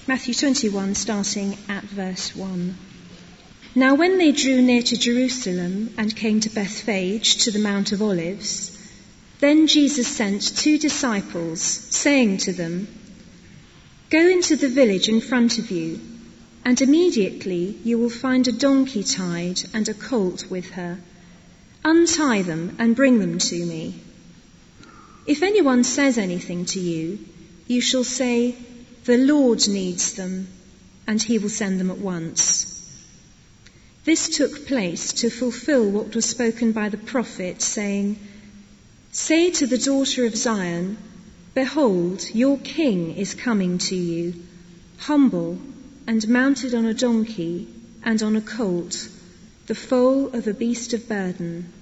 Matthew 21, starting at verse 1. Now when they drew near to Jerusalem and came to Bethphage, to the Mount of Olives, then Jesus sent 2 disciples, saying to them, Go into the village in front of you, and immediately you will find a donkey tied and a colt with her. Untie them and bring them to me. If anyone says anything to you, you shall say, The Lord needs them, and he will send them at once. This took place to fulfill what was spoken by the prophet, saying, Say to the daughter of Zion, Behold, your king is coming to you, humble and mounted on a donkey and on a colt, the foal of a beast of burden.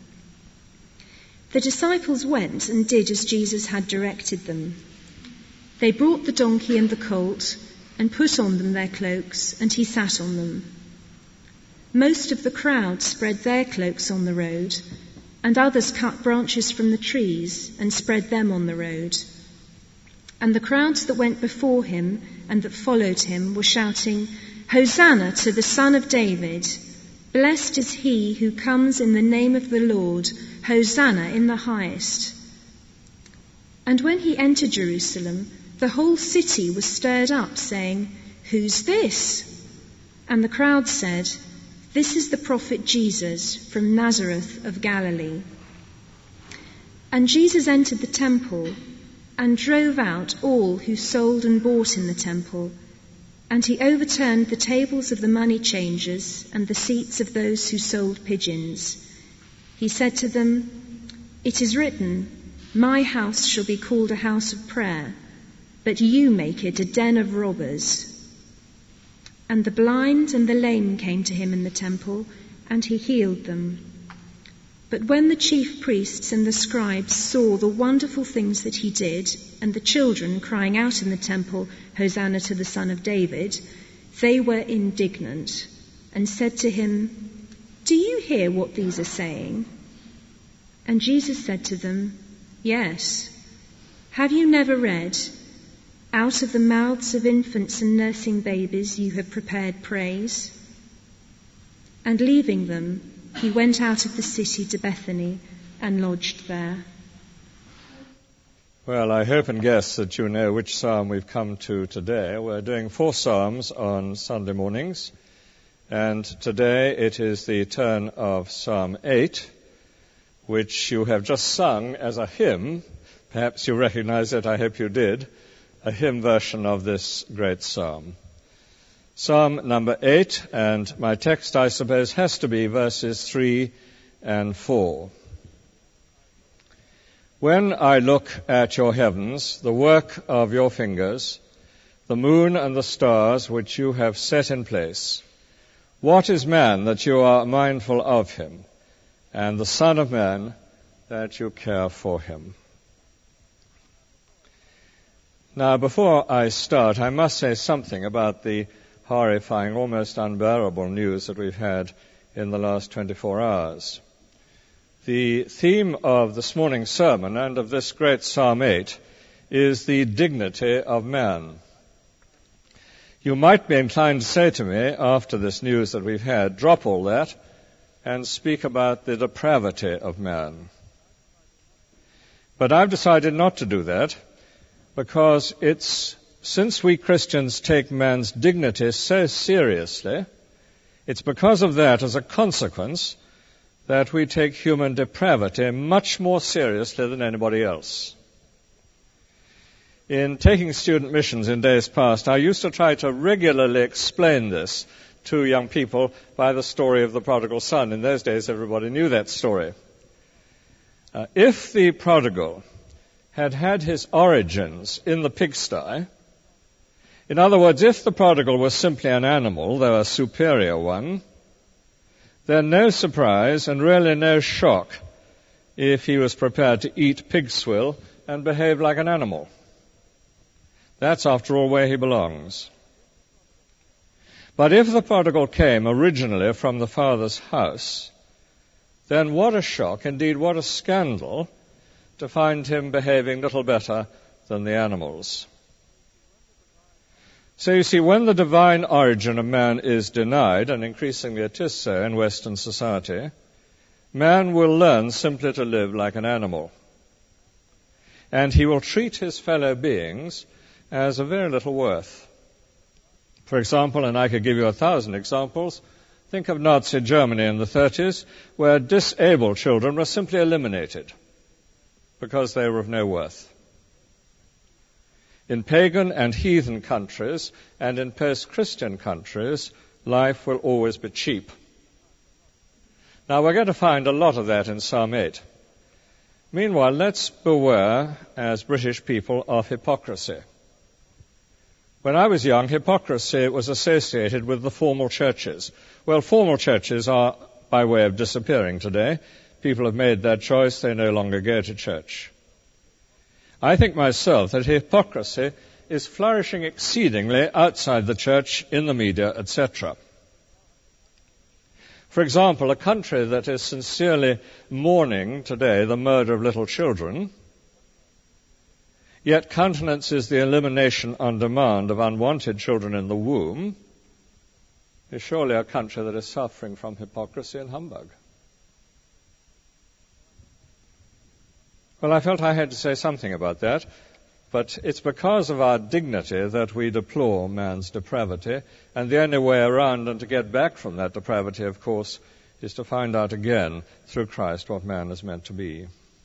The disciples went and did as Jesus had directed them. They brought the donkey and the colt and put on them their cloaks, and he sat on them. Most of the crowd spread their cloaks on the road, and others cut branches from the trees and spread them on the road. And the crowds that went before him and that followed him were shouting, Hosanna to the Son of David! Blessed is he who comes in the name of the Lord! Hosanna in the highest! And when he entered Jerusalem, the whole city was stirred up, saying, Who's this? And the crowd said, This is the prophet Jesus from Nazareth of Galilee. And Jesus entered the temple and drove out all who sold and bought in the temple, and he overturned the tables of the money changers and the seats of those who sold pigeons. He said to them, It is written, My house shall be called a house of prayer, but you make it a den of robbers. And the blind and the lame came to him in the temple, and he healed them. But when the chief priests and the scribes saw the wonderful things that he did, and the children crying out in the temple, Hosanna to the Son of David, they were indignant and said to him, Do you hear what these are saying? And Jesus said to them, Yes. Have you never read, Out of the mouths of infants and nursing babies you have prepared praise? And leaving them, he went out of the city to Bethany and lodged there. Well, I hope and guess that you know which psalm we've come to today. We're doing 4 psalms on Sunday mornings, and today it is the turn of Psalm 8, which you have just sung as a hymn. Perhaps you recognize it, I hope you did, a hymn version of this great psalm. Psalm number 8, and my text, I suppose, has to be verses 3 and 4. When I look at your heavens, the work of your fingers, the moon and the stars which you have set in place, what is man that you are mindful of him, and the Son of Man that you care for him? Now, before I start, I must say something about the horrifying, almost unbearable news that we've had in the last 24 hours. The theme of this morning's sermon and of this great Psalm 8 is the dignity of man. You might be inclined to say to me, after this news that we've had, drop all that and speak about the depravity of man. But I've decided not to do that, because since we Christians take man's dignity so seriously, it's because of that, as a consequence, that we take human depravity much more seriously than anybody else. In taking student missions in days past, I used to try to regularly explain this to young people by the story of the prodigal son. In those days, everybody knew that story. If the prodigal had had his origins in the pigsty, in other words, if the prodigal was simply an animal, though a superior one, then no surprise and really no shock if he was prepared to eat pig swill and behave like an animal. That's, after all, where he belongs. But if the prodigal came originally from the father's house, then what a shock, indeed what a scandal, to find him behaving little better than the animals. So you see, when the divine origin of man is denied, and increasingly it is so in Western society, man will learn simply to live like an animal. And he will treat his fellow beings as of very little worth. For example, and I could give you 1,000 examples, think of Nazi Germany in the 30s, where disabled children were simply eliminated because they were of no worth. In pagan and heathen countries and in post-Christian countries, life will always be cheap. Now, we're going to find a lot of that in Psalm 8. Meanwhile, let's beware, as British people, of hypocrisy. When I was young, hypocrisy was associated with the formal churches. Well, formal churches are by way of disappearing today. People have made their choice. They no longer go to church. I think myself that hypocrisy is flourishing exceedingly outside the church, in the media, etc. For example, a country that is sincerely mourning today the murder of little children, yet countenances the elimination on demand of unwanted children in the womb, is surely a country that is suffering from hypocrisy and humbug. Well, I felt I had to say something about that, but it's because of our dignity that we deplore man's depravity, and the only way around and to get back from that depravity, of course, is to find out again through Christ what man is meant to be.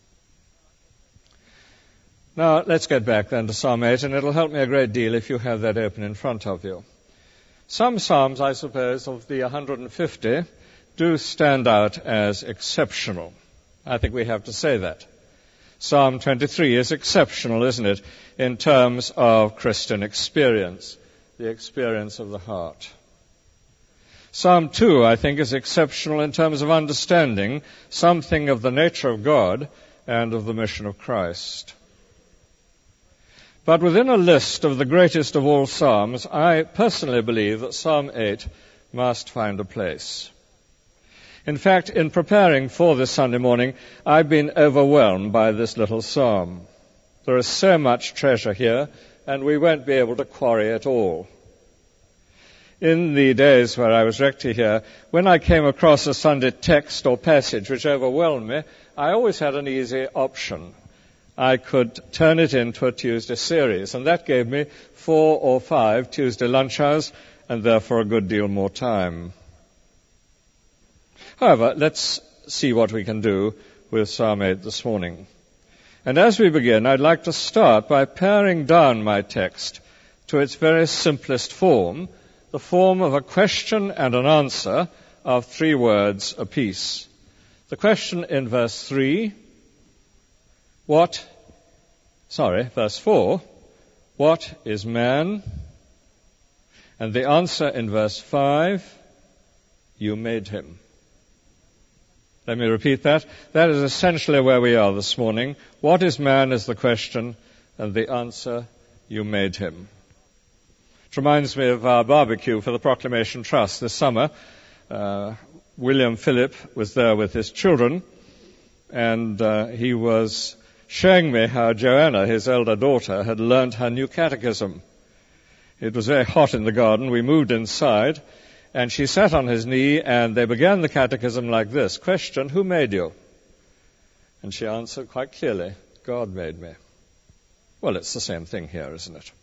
Now, let's get back then to Psalm 8, and it'll help me a great deal if you have that open in front of you. Some psalms, I suppose, of the 150 do stand out as exceptional. I think we have to say that. Psalm 23 is exceptional, isn't it, in terms of Christian experience, the experience of the heart. Psalm 2, I think, is exceptional in terms of understanding something of the nature of God and of the mission of Christ. But within a list of the greatest of all psalms, I personally believe that Psalm 8 must find a place. In fact, in preparing for this Sunday morning, I've been overwhelmed by this little psalm. There is so much treasure here, and we won't be able to quarry it all. In the days where I was rector here, when I came across a Sunday text or passage which overwhelmed me, I always had an easy option. I could turn it into a Tuesday series, and that gave me 4 or 5 Tuesday lunch hours, and therefore a good deal more time. However, let's see what we can do with Psalm 8 this morning. And as we begin, I'd like to start by paring down my text to its very simplest form, the form of a question and an answer of 3 words apiece. The question in verse 3, verse 4, what is man? And the answer in verse 5, you made him. Let me repeat that. That is essentially where we are this morning. What is man is the question, and the answer, you made him. It reminds me of our barbecue for the Proclamation Trust this summer. William Phillip was there with his children, and he was showing me how Joanna, his elder daughter, had learnt her new catechism. It was very hot in the garden. We moved inside, and she sat on his knee, and they began the catechism like this. Question, who made you? And she answered quite clearly, God made me. Well, it's the same thing here, isn't it?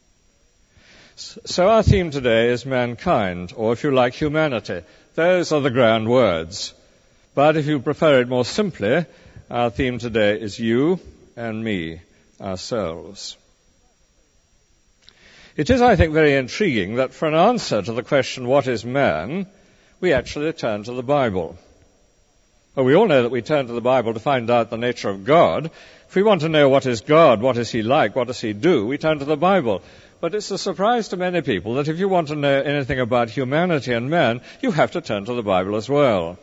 So our theme today is mankind, or if you like, humanity. Those are the grand words. But if you prefer it more simply, our theme today is you and me, ourselves. It is, I think, very intriguing that for an answer to the question, what is man, we actually turn to the Bible. Well, we all know that we turn to the Bible to find out the nature of God. If we want to know what is God, what is he like, what does he do, we turn to the Bible. But it's a surprise to many people that if you want to know anything about humanity and man, you have to turn to the Bible as well.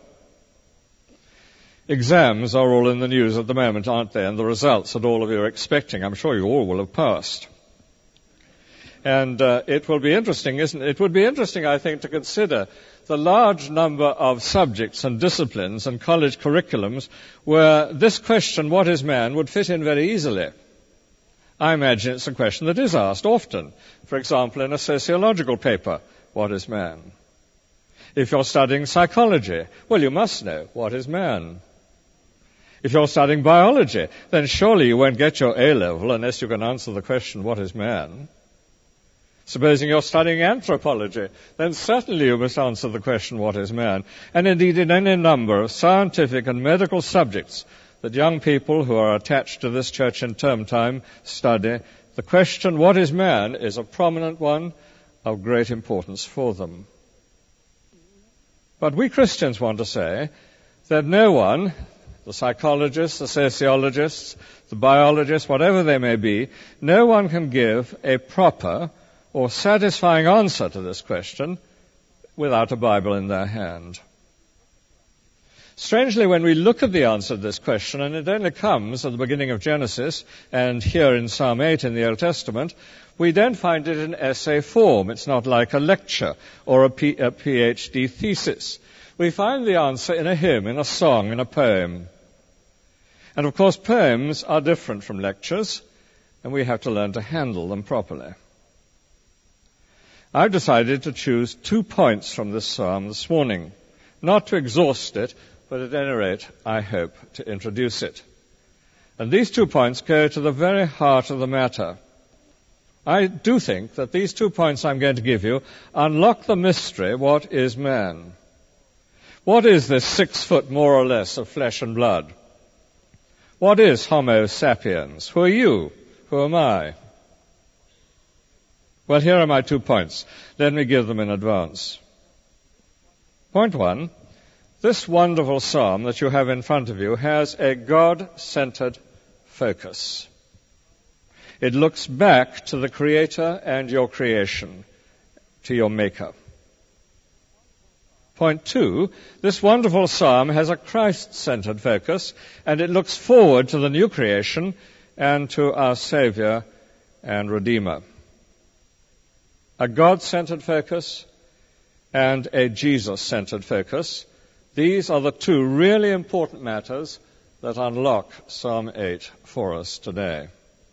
Exams are all in the news at the moment, aren't they? And the results that all of you are expecting, I'm sure you all will have passed. And it will be interesting, isn't it? It would be interesting, I think, to consider the large number of subjects and disciplines and college curriculums where this question, what is man, would fit in very easily. I imagine it's a question that is asked often. For example, in a sociological paper, what is man? If you're studying psychology, well, you must know, what is man? If you're studying biology, then surely you won't get your A-level unless you can answer the question, what is man? Supposing you're studying anthropology, then certainly you must answer the question, what is man? And indeed, in any number of scientific and medical subjects that young people who are attached to this church in term time study, the question, what is man, is a prominent one of great importance for them. But we Christians want to say that no one, the psychologists, the sociologists, the biologists, whatever they may be, no one can give a proper or satisfying answer to this question without a Bible in their hand. Strangely, when we look at the answer to this question, and it only comes at the beginning of Genesis and here in Psalm 8 in the Old Testament, we don't find it in essay form. It's not like a lecture or a PhD thesis. We find the answer in a hymn, in a song, in a poem. And of course, poems are different from lectures, and we have to learn to handle them properly. I've decided to choose 2 points from this psalm this morning, not to exhaust it, but at any rate, I hope to introduce it. And these 2 points go to the very heart of the matter. I do think that these 2 points I'm going to give you unlock the mystery, what is man? What is this 6 foot more or less of flesh and blood? What is Homo sapiens? Who are you? Who am I? Well, here are my 2 points. Let me give them in advance. Point 1, this wonderful psalm that you have in front of you has a God-centered focus. It looks back to the Creator and your creation, to your Maker. Point 2, this wonderful psalm has a Christ-centered focus, and it looks forward to the new creation and to our Savior and Redeemer. A God-centered focus and a Jesus-centered focus. These are the 2 really important matters that unlock Psalm 8 for us today.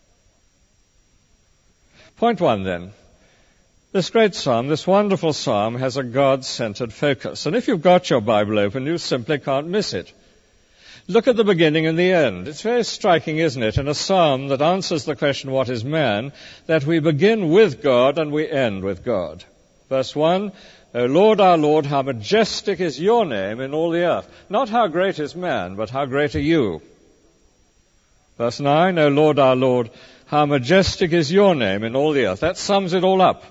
Point 1 then. This great psalm, this wonderful psalm, has a God-centered focus. And if you've got your Bible open, you simply can't miss it. Look at the beginning and the end. It's very striking, isn't it, in a psalm that answers the question, what is man, that we begin with God and we end with God. Verse 1, O Lord, our Lord, how majestic is your name in all the earth. Not how great is man, but how great are you. Verse 9, O Lord, our Lord, how majestic is your name in all the earth. That sums it all up.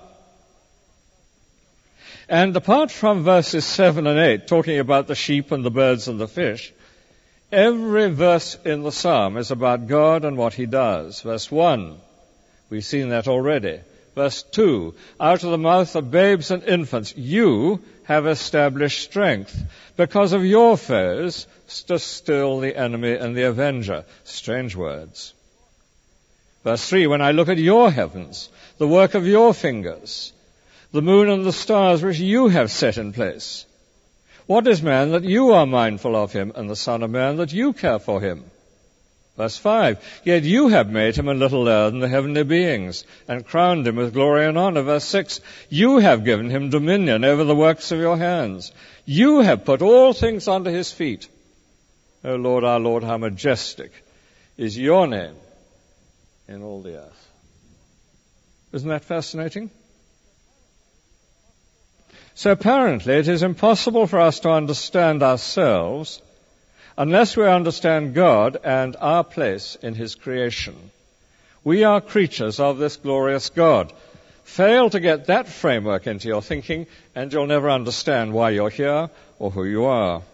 And apart from verses 7 and 8, talking about the sheep and the birds and the fish, every verse in the psalm is about God and what he does. Verse 1, we've seen that already. Verse 2, out of the mouth of babes and infants, you have established strength. Because of your foes, stood still the enemy and the avenger. Strange words. Verse 3, when I look at your heavens, the work of your fingers, the moon and the stars which you have set in place. What is man that you are mindful of him, and the son of man that you care for him? Verse 5, yet you have made him a little lower than the heavenly beings, and crowned him with glory and honor. Verse 6, you have given him dominion over the works of your hands. You have put all things under his feet. O Lord, our Lord, how majestic is your name in all the earth. Isn't that fascinating? So apparently it is impossible for us to understand ourselves unless we understand God and our place in his creation. We are creatures of this glorious God. Fail to get that framework into your thinking, and you'll never understand why you're here or who you are.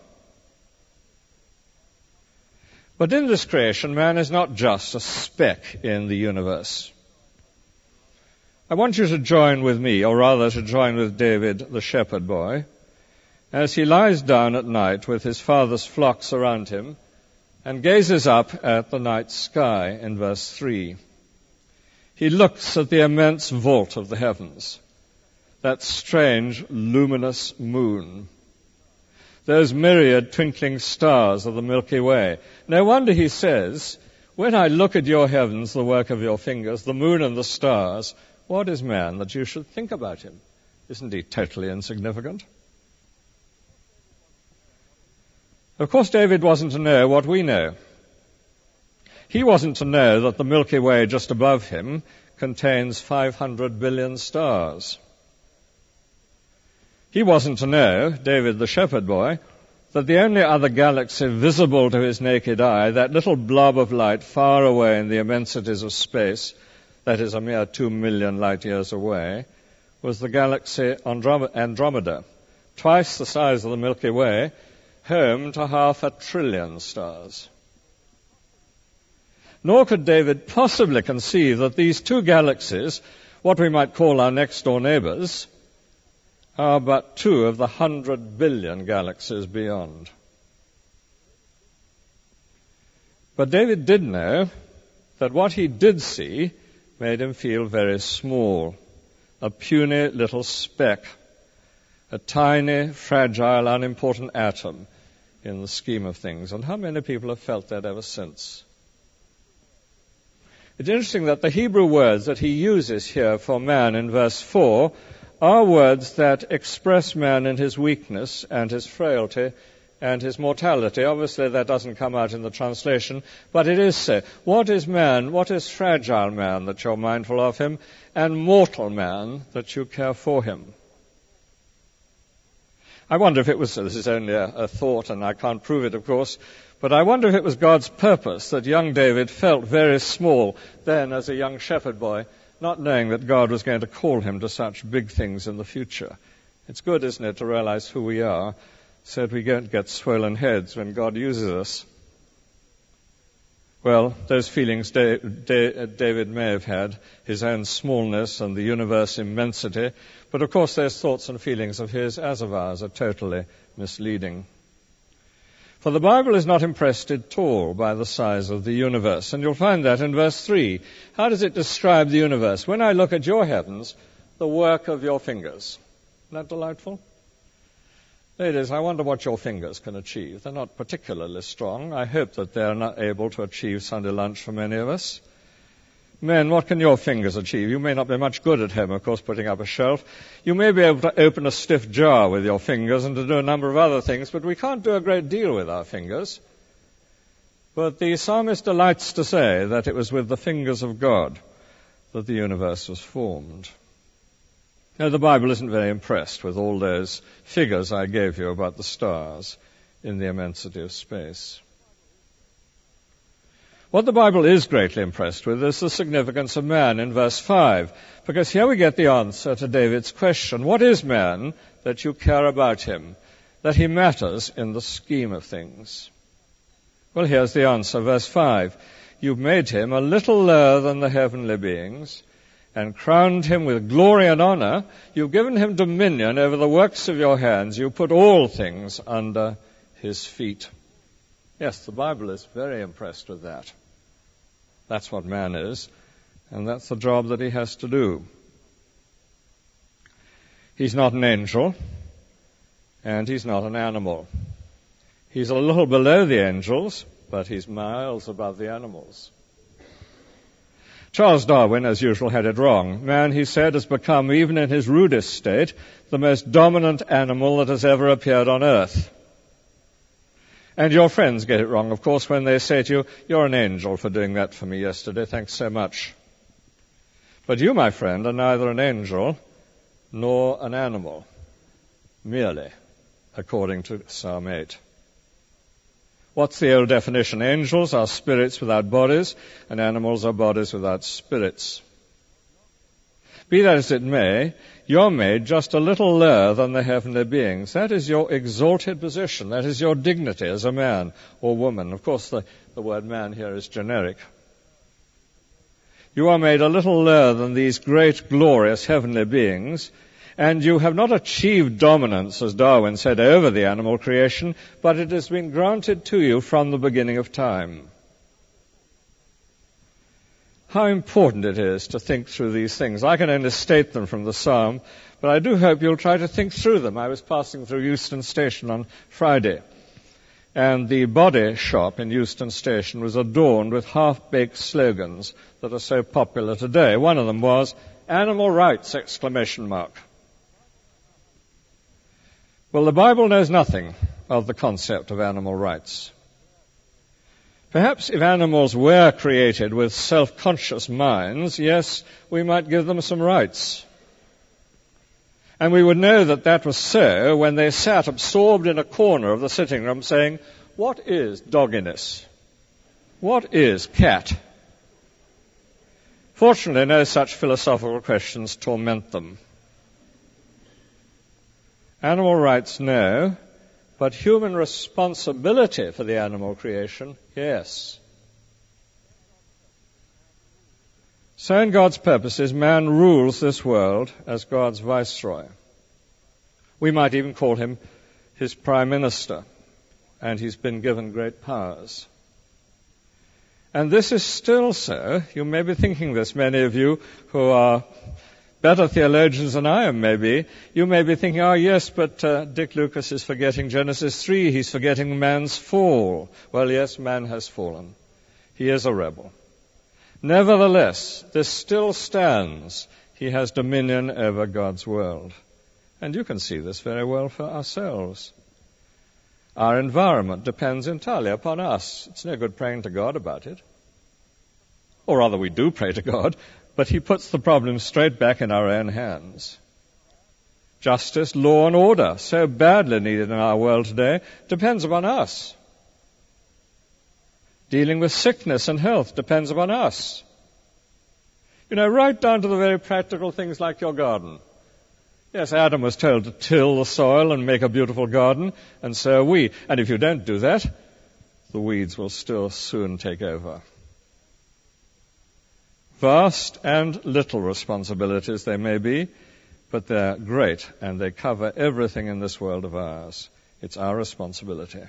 But in this creation, man is not just a speck in the universe. I want you to join with me, or rather to join with David, the shepherd boy, as he lies down at night with his father's flocks around him and gazes up at the night sky in verse 3. He looks at the immense vault of the heavens, that strange luminous moon, those myriad twinkling stars of the Milky Way. No wonder he says, when I look at your heavens, the work of your fingers, the moon and the stars, what is man that you should think about him? Isn't he totally insignificant? Of course, David wasn't to know what we know. He wasn't to know that the Milky Way just above him contains 500 billion stars. He wasn't to know, David the shepherd boy, that the only other galaxy visible to his naked eye, that little blob of light far away in the immensities of space, that is a mere 2 million light years away, was the galaxy Andromeda, twice the size of the Milky Way, home to 500 billion stars. Nor could David possibly conceive that these two galaxies, what we might call our next-door neighbors, are but two of the 100 billion galaxies beyond. But David did know that what he did see made him feel very small, a puny little speck, a tiny, fragile, unimportant atom in the scheme of things. And how many people have felt that ever since? It's interesting that the Hebrew words that he uses here for man in verse 4 are words that express man in his weakness and his frailty and his mortality. Obviously, that doesn't come out in the translation, but it is so. What is man? What is fragile man that you're mindful of him, and mortal man that you care for him? I wonder if it was, this is only a thought, and I can't prove it, of course, but I wonder if it was God's purpose that young David felt very small then as a young shepherd boy, not knowing that God was going to call him to such big things in the future. It's good, isn't it, to realize who we are, so that we don't get swollen heads when God uses us. Well, those feelings David may have had, his own smallness and the universe immensity, but of course those thoughts and feelings of his, as of ours, are totally misleading. For the Bible is not impressed at all by the size of the universe, and you'll find that in verse 3. How does it describe the universe? When I look at your heavens, the work of your fingers. Isn't that delightful? Ladies, I wonder what your fingers can achieve. They're not particularly strong. I hope that they're not able to achieve Sunday lunch for many of us. Men, what can your fingers achieve? You may not be much good at home, of course, putting up a shelf. You may be able to open a stiff jar with your fingers and to do a number of other things, but we can't do a great deal with our fingers. But the psalmist delights to say that it was with the fingers of God that the universe was formed. Now, the Bible isn't very impressed with all those figures I gave you about the stars in the immensity of space. What the Bible is greatly impressed with is the significance of man in verse 5, because here we get the answer to David's question. What is man that you care about him, that he matters in the scheme of things? Well, here's the answer, verse 5. You've made him a little lower than the heavenly beings, and crowned him with glory and honor. You've given him dominion over the works of your hands. You put all things under his feet. Yes, the Bible is very impressed with that. That's what man is, and that's the job that he has to do. He's not an angel, and he's not an animal. He's a little below the angels, but he's miles above the animals. Charles Darwin, as usual, had it wrong. Man, he said, has become, even in his rudest state, the most dominant animal that has ever appeared on earth. And your friends get it wrong, of course, when they say to you, you're an angel for doing that for me yesterday, thanks so much. But you, my friend, are neither an angel nor an animal, merely, according to Psalm 8. What's the old definition? Angels are spirits without bodies, and animals are bodies without spirits. Be that as it may, you're made just a little lower than the heavenly beings. That is your exalted position. That is your dignity as a man or woman. Of course, the word man here is generic. You are made a little lower than these great, glorious heavenly beings, and you have not achieved dominance, as Darwin said, over the animal creation, but it has been granted to you from the beginning of time. How important it is to think through these things. I can only state them from the psalm, but I do hope you'll try to think through them. I was passing through Euston Station on Friday, And the body shop in Euston Station was adorned with half-baked slogans that are so popular today. One of them was, "Animal rights!" ! Well, the Bible knows nothing of the concept of animal rights. Perhaps if animals were created with self-conscious minds, yes, we might give them some rights. And we would know that that was so when they sat absorbed in a corner of the sitting room saying, "What is dogginess? What is cat?" Fortunately, no such philosophical questions torment them. Animal rights, no, but human responsibility for the animal creation, yes. So in God's purposes, man rules this world as God's viceroy. We might even call him his prime minister, and he's been given great powers. And this is still so. You may be thinking this, many of you who are better theologians than I am, maybe. You may be thinking, oh yes, but Dick Lucas is forgetting Genesis 3. He's forgetting man's fall. Well, yes, man has fallen. He is a rebel. Nevertheless, this still stands. He has dominion over God's world. And you can see this very well for ourselves. Our environment depends entirely upon us. It's no good praying to God about it. Or rather, we do pray to God, but he puts the problem straight back in our own hands. Justice, law, and order, so badly needed in our world today, depends upon us. Dealing with sickness and health depends upon us. You know, right down to the very practical things like your garden. Yes, Adam was told to till the soil and make a beautiful garden, and so are we. And if you don't do that, the weeds will still soon take over. Vast and little responsibilities they may be, but they're great, and they cover everything in this world of ours. It's our responsibility.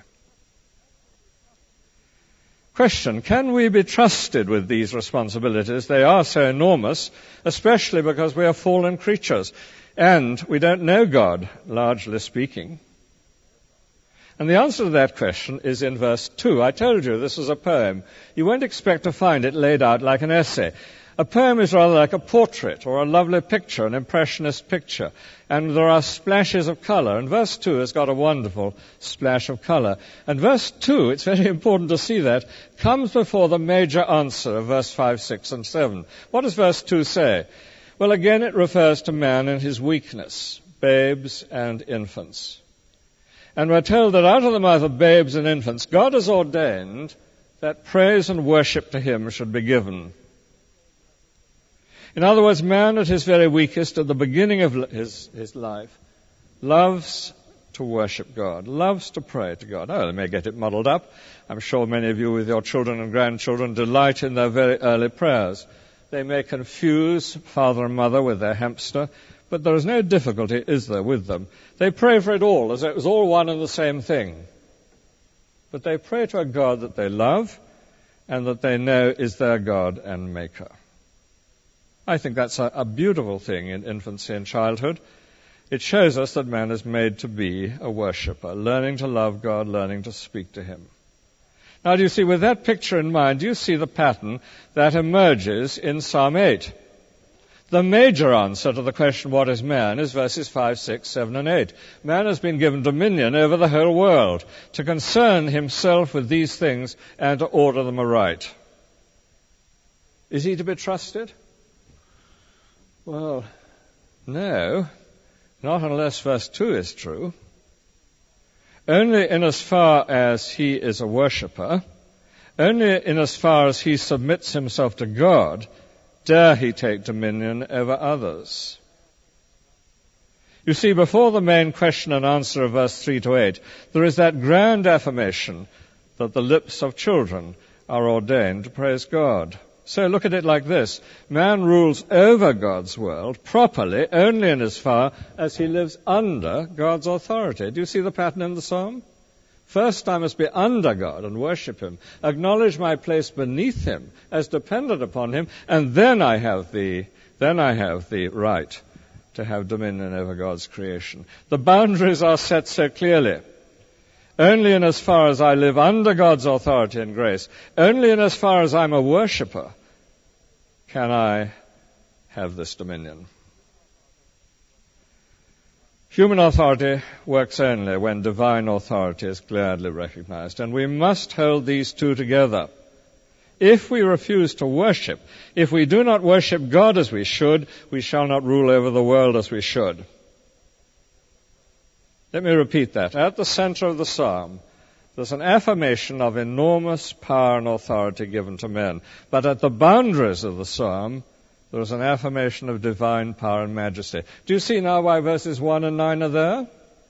Question, can we be trusted with these responsibilities? They are so enormous, especially because we are fallen creatures, and we don't know God, largely speaking. And the answer to that question is in verse 2. I told you this was a poem. You won't expect to find it laid out like an essay. A poem is rather like a portrait or a lovely picture, an impressionist picture. And there are splashes of color. And verse 2 has got a wonderful splash of color. And verse 2, it's very important to see that, comes before the major answer of verse 5, 6, and 7. What does verse 2 say? Well, again, it refers to man and his weakness, babes and infants. And we're told that out of the mouth of babes and infants, God has ordained that praise and worship to him should be given. In other words, man at his very weakest, at the beginning of his life, loves to worship God, loves to pray to God. Oh, they may get it muddled up. I'm sure many of you with your children and grandchildren delight in their very early prayers. They may confuse father and mother with their hamster, but there is no difficulty, is there, with them? They pray for it all, as it was all one and the same thing. But they pray to a God that they love and that they know is their God and Maker. I think that's a beautiful thing in infancy and childhood. It shows us that man is made to be a worshipper, learning to love God, learning to speak to him. Now, do you see, with that picture in mind, do you see the pattern that emerges in Psalm 8? The major answer to the question, what is man, is verses 5, 6, 7, and 8. Man has been given dominion over the whole world to concern himself with these things and to order them aright. Is he to be trusted? Well, no, not unless verse 2 is true. Only in as far as he is a worshipper, only in as far as he submits himself to God, dare he take dominion over others. You see, before the main question and answer of verse 3 to 8, there is that grand affirmation that the lips of children are ordained to praise God. So look at it like this. Man rules over God's world properly only in as far as he lives under God's authority. Do you see the pattern in the psalm? First, I must be under God and worship him, acknowledge my place beneath him as dependent upon him, and then I have the right to have dominion over God's creation. The boundaries are set so clearly. Only in as far as I live under God's authority and grace, only in as far as I'm a worshipper, can I have this dominion. Human authority works only when divine authority is gladly recognized, and we must hold these two together. If we refuse to worship, if we do not worship God as we should, we shall not rule over the world as we should. Let me repeat that. At the center of the psalm, there's an affirmation of enormous power and authority given to men. But at the boundaries of the psalm, there's an affirmation of divine power and majesty. Do you see now why verses 1 and 9 are there?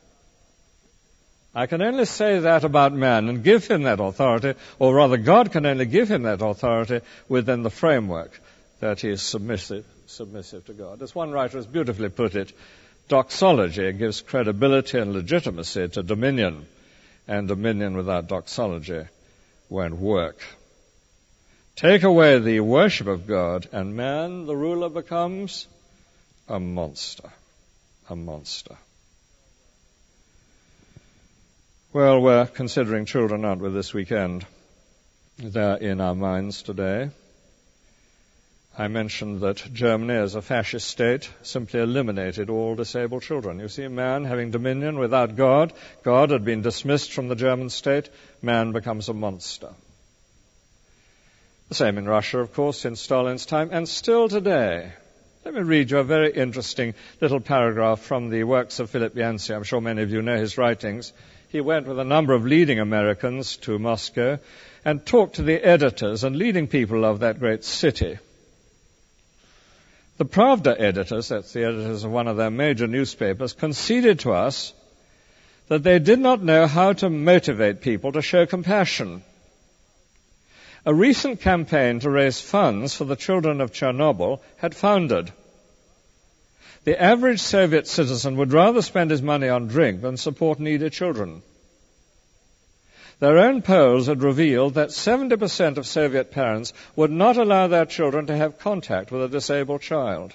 I can only say that about man and give him that authority, or rather God can only give him that authority within the framework that he is submissive to God. As one writer has beautifully put it, doxology gives credibility and legitimacy to dominion, and dominion without doxology won't work. Take away the worship of God, and man, the ruler, becomes a monster. A monster. Well, we're considering children, aren't we, this weekend? They're in our minds today. I mentioned that Germany, as a fascist state, simply eliminated all disabled children. You see, man having dominion without God, God had been dismissed from the German state, man becomes a monster. The same in Russia, of course, in Stalin's time, and still today. Let me read you a very interesting little paragraph from the works of Philip Yancey. I'm sure many of you know his writings. He went with a number of leading Americans to Moscow and talked to the editors and leading people of that great city. The Pravda editors, that's the editors of one of their major newspapers, conceded to us that they did not know how to motivate people to show compassion. A recent campaign to raise funds for the children of Chernobyl had foundered. The average Soviet citizen would rather spend his money on drink than support needy children. Their own polls had revealed that 70% of Soviet parents would not allow their children to have contact with a disabled child.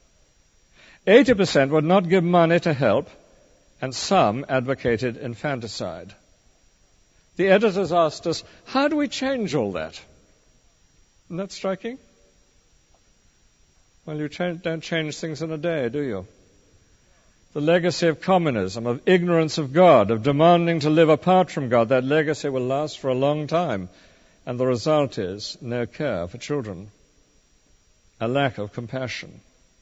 80% would not give money to help, and some advocated infanticide. The editors asked us, how do we change all that? Isn't that striking? Well, you don't change things in a day, do you? The legacy of communism, of ignorance of God, of demanding to live apart from God, that legacy will last for a long time. And the result is no care for children, a lack of compassion.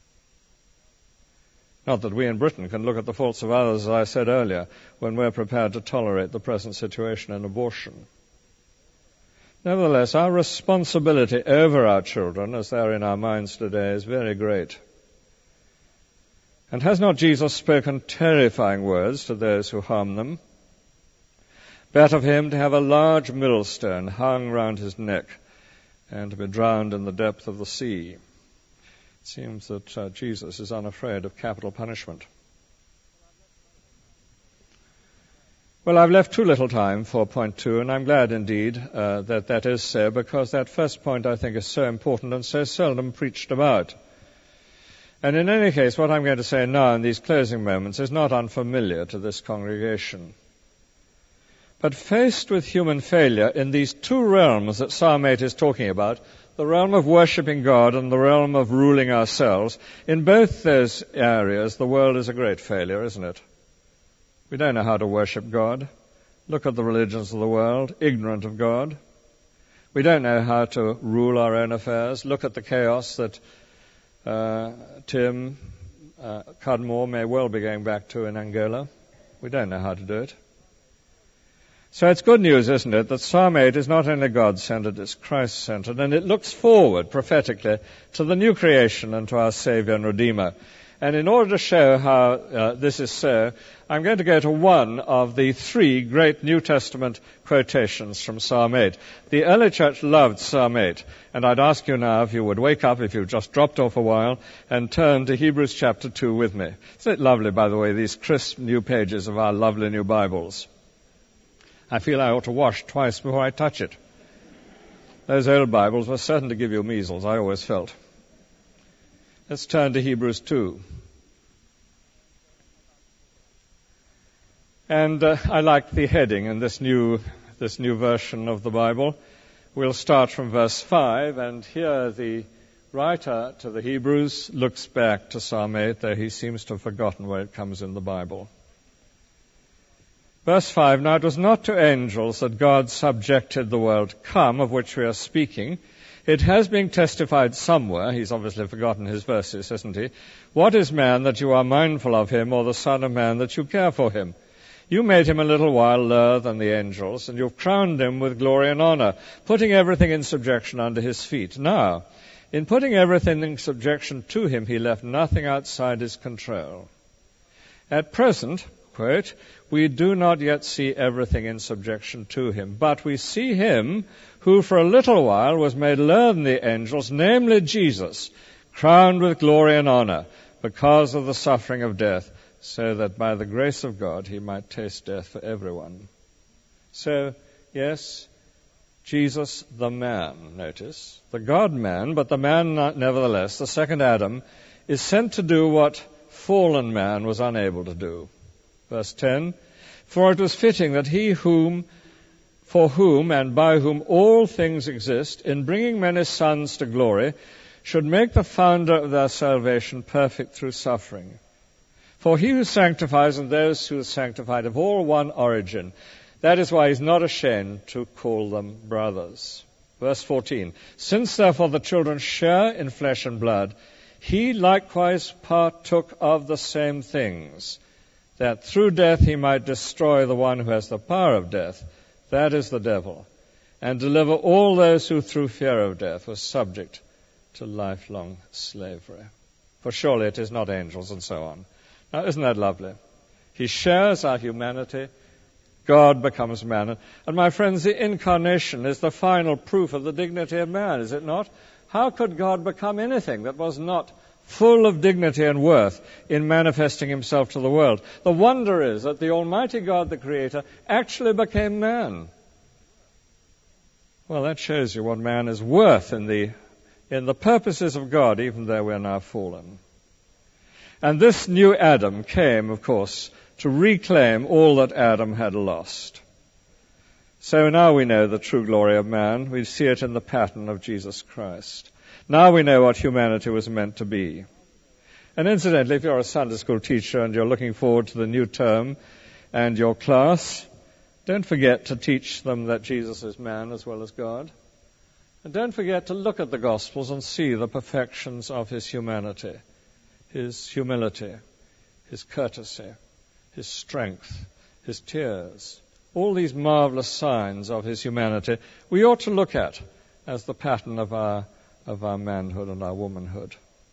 Not that we in Britain can look at the faults of others, as I said earlier, when we're prepared to tolerate the present situation in abortion. Nevertheless, our responsibility over our children, as they are in our minds today, is very great. And has not Jesus spoken terrifying words to those who harm them? Better for him to have a large millstone hung round his neck and to be drowned in the depth of the sea. It seems that Jesus is unafraid of capital punishment. Well, I've left too little time for point 2, and I'm glad indeed that is so, because that first point I think is so important and so seldom preached about. And in any case, what I'm going to say now in these closing moments is not unfamiliar to this congregation. But faced with human failure in these two realms that Psalm 8 is talking about, the realm of worshipping God and the realm of ruling ourselves, in both those areas the world is a great failure, isn't it? We don't know how to worship God. Look at the religions of the world, ignorant of God. We don't know how to rule our own affairs. Look at the chaos that Tim Cudmore may well be going back to in Angola. We don't know how to do it. So it's good news, isn't it, that Psalm 8 is not only God-centered, it's Christ-centered, and it looks forward prophetically to the new creation and to our Savior and Redeemer. And in order to show how this is so, I'm going to go to one of the 3 great New Testament quotations from Psalm 8. The early church loved Psalm 8, and I'd ask you now if you would wake up, if you've just dropped off a while, and turn to Hebrews chapter 2 with me. Isn't it lovely, by the way, these crisp new pages of our lovely new Bibles? I feel I ought to wash twice before I touch it. Those old Bibles were certain to give you measles, I always felt. Let's turn to Hebrews 2. And I like the heading in this new version of the Bible. We'll start from verse 5, and here the writer to the Hebrews looks back to Psalm 8, though he seems to have forgotten where it comes in the Bible. Verse 5, now it was not to angels that God subjected the world come, of which we are speaking. It has been testified somewhere, he's obviously forgotten his verses, hasn't he? What is man that you are mindful of him, or the son of man that you care for him? You made him a little while lower than the angels, and you've crowned him with glory and honor, putting everything in subjection under his feet. Now, in putting everything in subjection to him, he left nothing outside his control. At present, quote, we do not yet see everything in subjection to him, but we see him who for a little while was made lower than the angels, namely Jesus, crowned with glory and honor because of the suffering of death, so that by the grace of God he might taste death for everyone. So, yes, Jesus the man, notice, the God-man, but the man nevertheless, the second Adam, is sent to do what fallen man was unable to do. Verse 10, for it was fitting that he for whom and by whom all things exist, in bringing many sons to glory, should make the founder of their salvation perfect through suffering. For he who sanctifies and those who are sanctified have all one origin. That is why he's not ashamed to call them brothers. Verse 14, since therefore the children share in flesh and blood, he likewise partook of the same things, that through death he might destroy the one who has the power of death, that is the devil, and deliver all those who through fear of death were subject to lifelong slavery. For surely it is not angels, and so on. Now, isn't that lovely? He shares our humanity. God becomes man. And my friends, the incarnation is the final proof of the dignity of man, is it not? How could God become anything that was not full of dignity and worth in manifesting himself to the world? The wonder is that the Almighty God, the Creator, actually became man. Well, that shows you what man is worth in the purposes of God, even though we are now fallen. And this new Adam came, of course, to reclaim all that Adam had lost. So now we know the true glory of man. We see it in the pattern of Jesus Christ. Now we know what humanity was meant to be. And incidentally, if you're a Sunday school teacher and you're looking forward to the new term and your class, don't forget to teach them that Jesus is man as well as God. And don't forget to look at the Gospels and see the perfections of his humanity, his humility, his courtesy, his strength, his tears, all these marvelous signs of his humanity we ought to look at as the pattern of our manhood and our womanhood.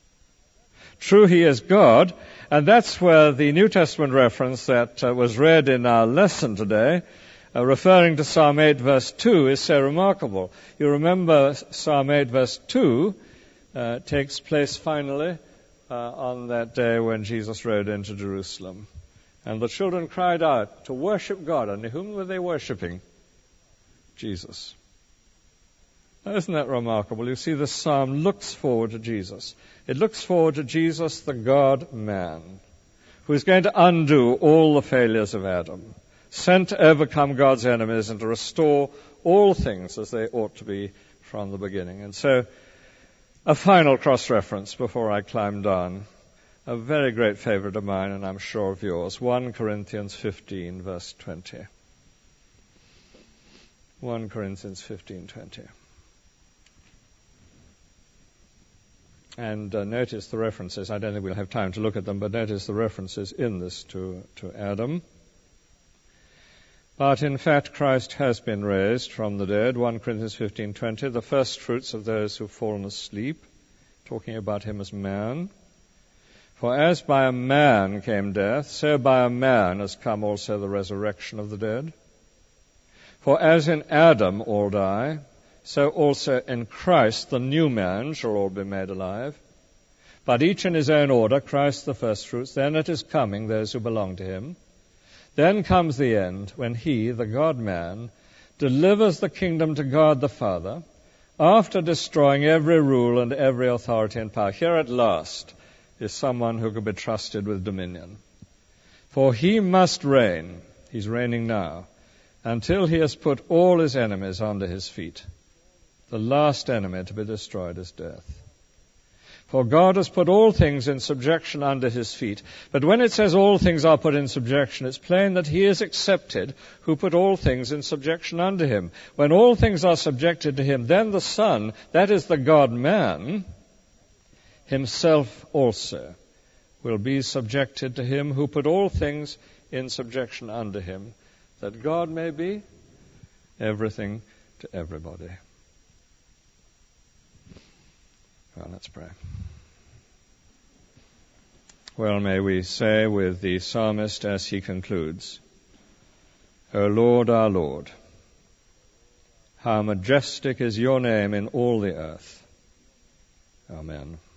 True, he is God, and that's where the New Testament reference that was read in our lesson today, referring to Psalm 8 verse 2, is so remarkable. You remember Psalm 8 verse 2 takes place finally on that day when Jesus rode into Jerusalem. And the children cried out to worship God. And whom were they worshiping? Jesus. Now, isn't that remarkable? You see, this psalm looks forward to Jesus. It looks forward to Jesus, the God-man, who is going to undo all the failures of Adam, sent to overcome God's enemies and to restore all things as they ought to be from the beginning. And so, a final cross-reference before I climb down. A very great favorite of mine, and I'm sure of yours. 1 Corinthians 15, verse 20. 1 Corinthians 15:20. And notice the references. I don't think we'll have time to look at them, but notice the references in this to Adam. But in fact, Christ has been raised from the dead. 1 Corinthians 15:20, the first fruits of those who've fallen asleep, talking about him as man. For as by a man came death, so by a man has come also the resurrection of the dead. For as in Adam all die, so also in Christ the new man shall all be made alive. But each in his own order, Christ the firstfruits, then at his coming those who belong to him. Then comes the end, when he, the God-man, delivers the kingdom to God the Father, after destroying every rule and every authority and power. Here at last is someone who can be trusted with dominion. For he must reign. he's reigning now, until he has put all his enemies under his feet. The last enemy to be destroyed is death. For God has put all things in subjection under his feet. But when it says all things are put in subjection, it's plain that he is accepted who put all things in subjection under him. When all things are subjected to him, then the Son, that is the God-man, himself also will be subjected to him who put all things in subjection under him, that God may be everything to everybody. Well, let's pray. Well, may we say with the psalmist as he concludes, O Lord, our Lord, how majestic is your name in all the earth. Amen.